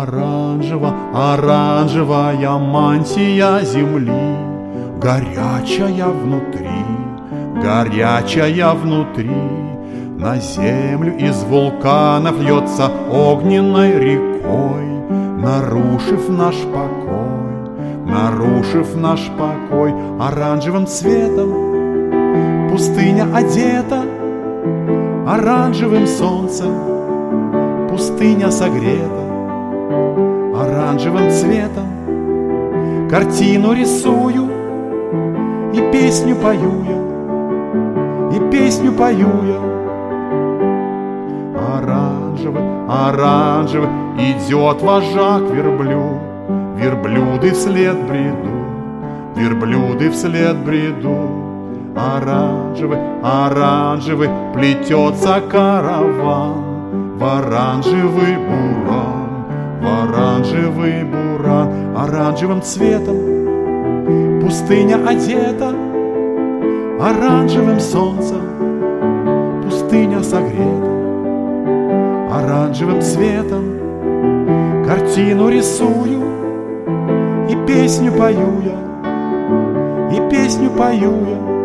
Оранжевая мантия земли, горячая внутри, на землю из вулканов льется огненной рекой, нарушив наш покой. Оранжевым цветом пустыня одета, оранжевым солнцем пустыня согрета. Оранжевым цветом картину рисую и песню пою я. Оранжевый идет вожак верблюд, верблюды вслед бредут. Оранжевый плетется караван в оранжевый буран. Оранжевым цветом пустыня одета, оранжевым солнцем пустыня согрета. Оранжевым цветом картину рисую и песню пою я.